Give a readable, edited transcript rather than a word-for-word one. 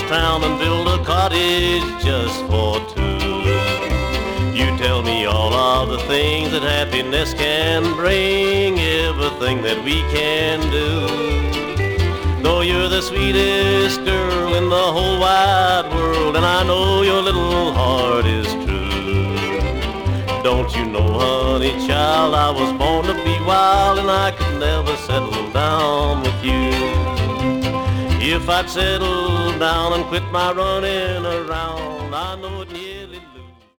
town and build a cottage just for two. You tell me all of the things that happiness can bring, everything that we can do. Though you're the sweetest girl in the whole wide world, and I know your little heart is true. Don't you know, honey child, I was born to be wild, and I could never settle down with you. If I'd settle down and quit my running around, I know it.